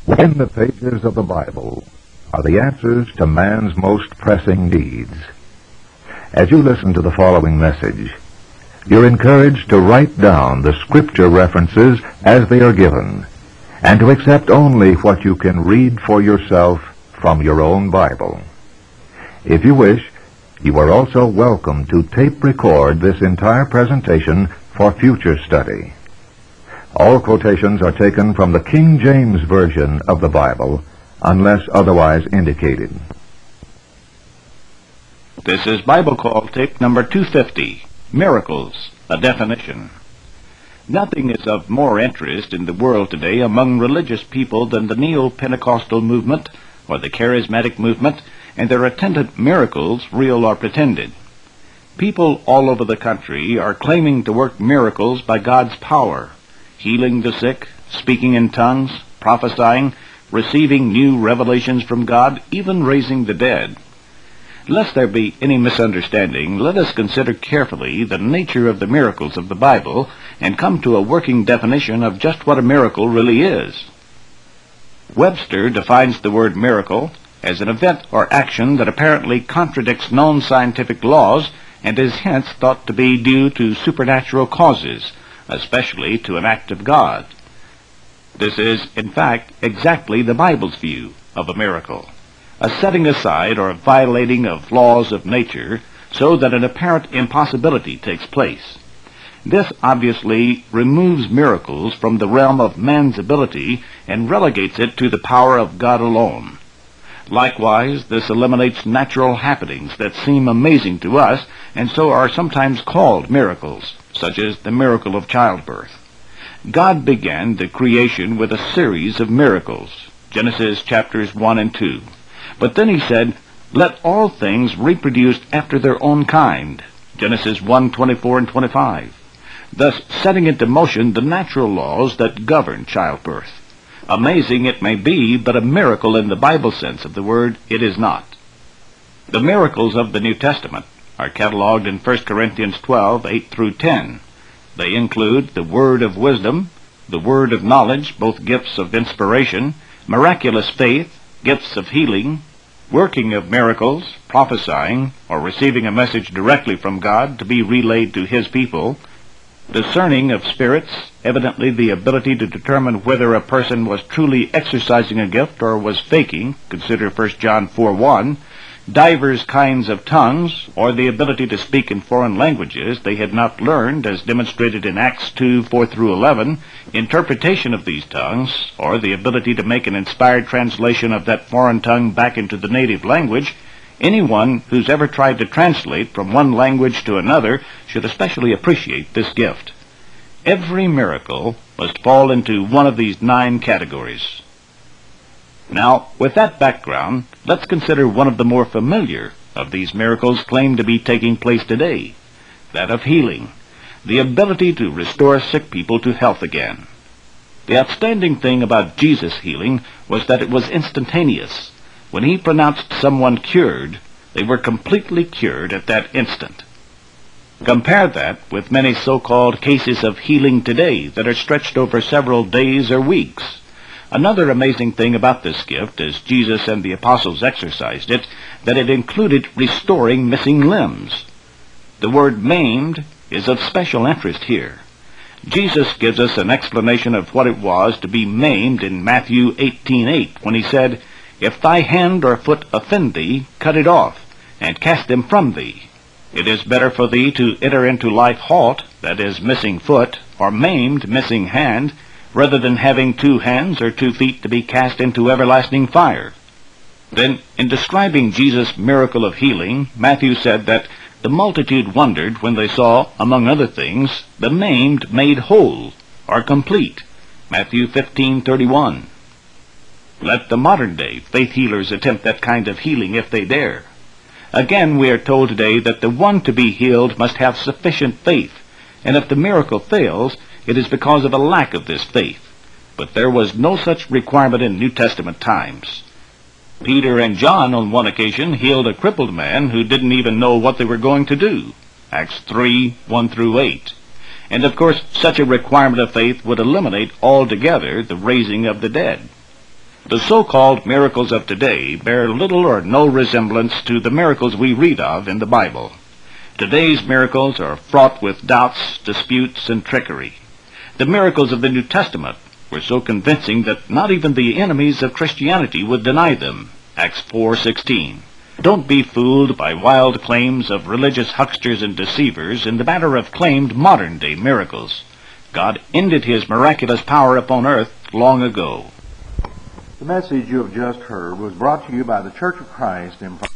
In the pages of the Bible are the answers to man's most pressing needs. As you listen to the following message, you're encouraged to write down the scripture references as they are given, and to accept only what you can read for yourself from your own Bible. If you wish, you are also welcome to tape record this entire presentation for future study. All quotations are taken from the King James Version of the Bible, unless otherwise indicated. This is Bible Call tape number 250, Miracles, a Definition. Nothing is of more interest in the world today among religious people than the Neo-Pentecostal movement or the Charismatic movement and their attendant miracles, real or pretended. People all over the country are claiming to work miracles by God's power, healing the sick, speaking in tongues, prophesying, receiving new revelations from God, even raising the dead. Lest there be any misunderstanding, let us consider carefully the nature of the miracles of the Bible and come to a working definition of just what a miracle really is. Webster defines the word miracle as an event or action that apparently contradicts known scientific laws and is hence thought to be due to supernatural causes, especially to an act of God. This is, in fact, exactly the Bible's view of a miracle, a setting aside or violating of laws of nature so that an apparent impossibility takes place. This obviously removes miracles from the realm of man's ability and relegates it to the power of God alone. Likewise, this eliminates natural happenings that seem amazing to us and so are sometimes called miracles, such as the miracle of childbirth. God began the creation with a series of miracles, Genesis chapters 1 and 2. But then he said, "Let all things reproduce after their own kind," Genesis 1:24 and 25, thus setting into motion the natural laws that govern childbirth. Amazing it may be, but a miracle in the Bible sense of the word it is not. The miracles of the New Testament are cataloged in 1 Corinthians 12:8 through 10. They include the word of wisdom, the word of knowledge, both gifts of inspiration, miraculous faith, gifts of healing, working of miracles, prophesying, or receiving a message directly from God to be relayed to His people, discerning of spirits, evidently the ability to determine whether a person was truly exercising a gift or was faking, consider 1 John 4:1, divers kinds of tongues, or the ability to speak in foreign languages they had not learned, as demonstrated in Acts 2:4 through 11, interpretation of these tongues, or the ability to make an inspired translation of that foreign tongue back into the native language. Anyone who's ever tried to translate from one language to another should especially appreciate this gift. Every miracle must fall into one of these 9 categories. Now, with that background, let's consider one of the more familiar of these miracles claimed to be taking place today, that of healing, the ability to restore sick people to health again. The outstanding thing about Jesus' healing was that it was instantaneous. When he pronounced someone cured, they were completely cured at that instant. Compare that with many so-called cases of healing today that are stretched over several days or weeks. Another amazing thing about this gift, as Jesus and the apostles exercised it, that it included restoring missing limbs. The word maimed is of special interest here. Jesus gives us an explanation of what it was to be maimed in Matthew 18:8, when he said, "If thy hand or foot offend thee, cut it off, and cast them from thee. It is better for thee to enter into life halt," that is, missing foot, or maimed, missing hand, rather than having 2 hands or 2 feet to be cast into everlasting fire. Then, in describing Jesus' miracle of healing, Matthew said that the multitude wondered when they saw, among other things, the maimed made whole, or complete, Matthew 15:31. Let the modern-day faith healers attempt that kind of healing if they dare. Again, we are told today that the one to be healed must have sufficient faith, and if the miracle fails, it is because of a lack of this faith. But there was no such requirement in New Testament times. Peter and John on one occasion healed a crippled man who didn't even know what they were going to do, Acts 3:1 through 8. And of course, such a requirement of faith would eliminate altogether the raising of the dead. The so-called miracles of today bear little or no resemblance to the miracles we read of in the Bible. Today's miracles are fraught with doubts, disputes, and trickery. The miracles of the New Testament were so convincing that not even the enemies of Christianity would deny them. Acts 4:16. Don't be fooled by wild claims of religious hucksters and deceivers in the matter of claimed modern-day miracles. God ended his miraculous power upon earth long ago. The message you have just heard was brought to you by the Church of Christ in